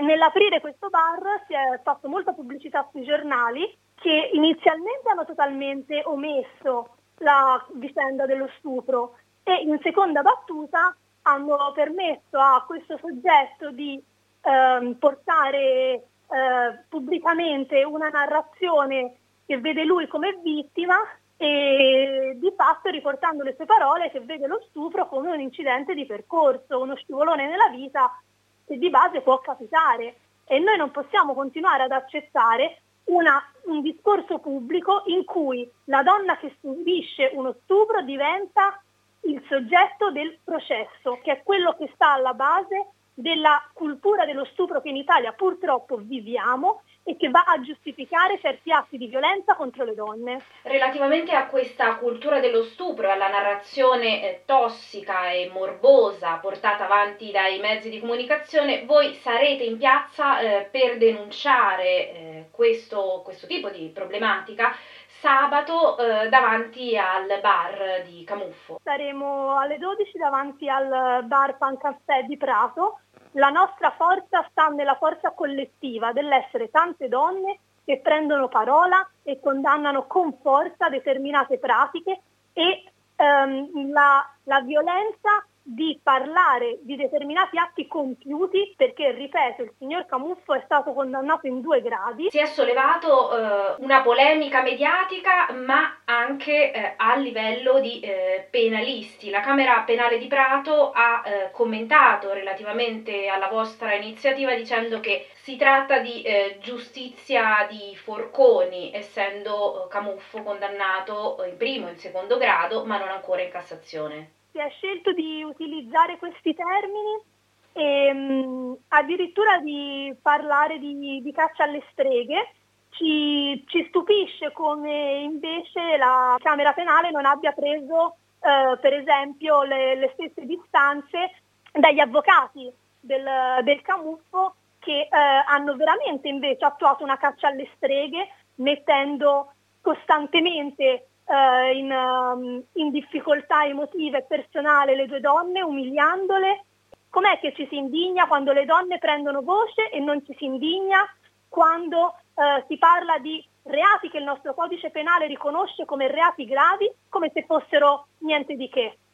Nell'aprire questo bar si è fatto molta pubblicità sui giornali che inizialmente hanno totalmente omesso la vicenda dello stupro e in seconda battuta hanno permesso a questo soggetto di portare pubblicamente una narrazione che vede lui come vittima e di fatto riportando le sue parole che vede lo stupro come un incidente di percorso, uno scivolone nella vita che di base può capitare e noi non possiamo continuare ad accettare un discorso pubblico in cui la donna che subisce uno stupro diventa il soggetto del processo, che è quello che sta alla base della cultura dello stupro che in Italia purtroppo viviamo e che va a giustificare certi atti di violenza contro le donne. Relativamente a questa cultura dello stupro e alla narrazione tossica e morbosa portata avanti dai mezzi di comunicazione, voi sarete in piazza per denunciare questo tipo di problematica sabato davanti al bar di Camuffo. Saremo alle 12 davanti al bar Pancaffè di Prato. La nostra forza sta nella forza collettiva dell'essere tante donne che prendono parola e condannano con forza determinate pratiche e la violenza di parlare di determinati atti compiuti perché, ripeto, il signor Camuffo è stato condannato in 2 gradi. Si è sollevato una polemica mediatica ma anche a livello di penalisti. La Camera Penale di Prato ha commentato relativamente alla vostra iniziativa dicendo che si tratta di giustizia di forconi, essendo Camuffo condannato in primo e in secondo grado ma non ancora in Cassazione. Si è scelto di utilizzare questi termini e addirittura di parlare di caccia alle streghe. Ci stupisce come invece la Camera Penale non abbia preso per esempio le stesse distanze dagli avvocati del Camuffo che hanno veramente invece attuato una caccia alle streghe mettendo costantemente in difficoltà emotiva e personale le 2 donne, umiliandole. Com'è che ci si indigna quando le donne prendono voce e non ci si indigna quando si parla di reati che il nostro codice penale riconosce come reati gravi, come se fossero niente di che?